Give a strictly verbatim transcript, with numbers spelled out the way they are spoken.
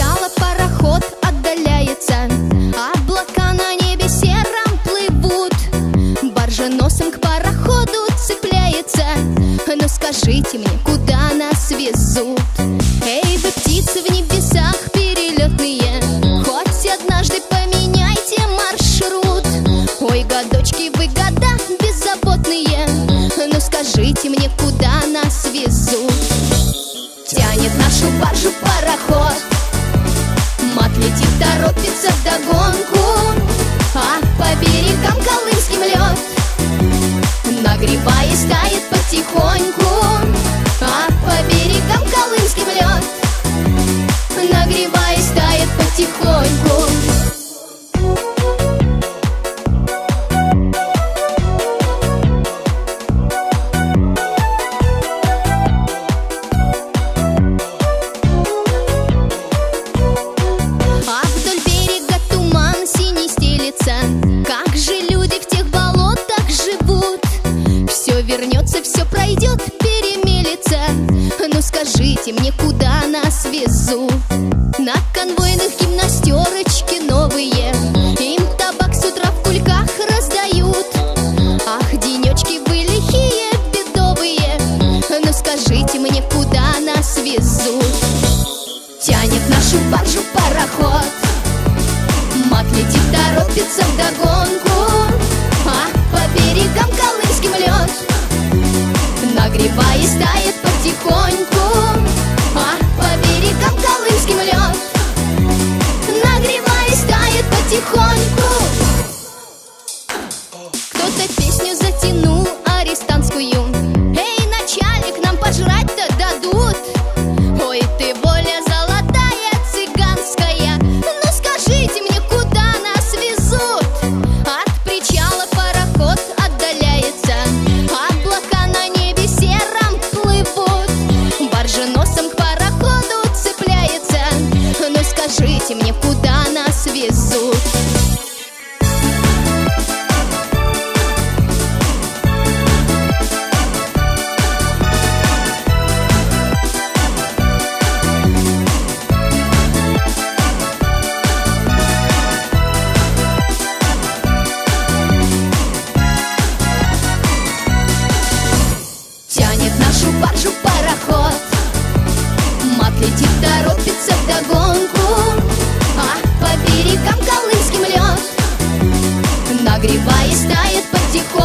причала пароход отдаляется, облака на небе сером плывут. Баржа носом к пароходу цепляется. Но скажите мне, куда нас везут? Эй, вы, птицы в небесах перелетные, хоть однажды поменяйте маршрут. Ой, годочки, вы года беззаботные, но скажите мне, куда нас везут? Тянет нашу баржу пароход, мат летит, торопится вдогонку, а по берегам колымским лед, нагреваясь, тает потихоньку. А по берегам колымским лед, нагреваясь, тает потихоньку. А вдоль берега туман синий стелется. Как же люди в тех болотах живут? Все вернется, все пройдет, перемелется. Ну скажите мне, куда нас везут? На конвойных гимнастерочки новые, им табак с утра в кульках раздают. Ах, денечки вы лихие, бедовые, ну скажите мне, куда нас везут? Тянет нашу баржу пароход, мат летит, торопится вдогонку, а по берегам колымским лед, нагреваясь, тает потихоньку. А по берегам колымским лед, нагреваясь, тает потихоньку. Кто-то песню затянул арестантскую. Эй, начальник, нам пожрать-то дадут? Ой, ты воля золотая цыганская, ну скажите мне, куда нас везут? От причала пароход отдаляется, облака на небе сером плывут. Баржа носом к пароходу цепляется, ну скажите мне, куда нас везут? Тянет нашу баржу пароход, мат летит, торопится вдогонку, а по берегам колымским лед, нагреваясь, тает потихоньку.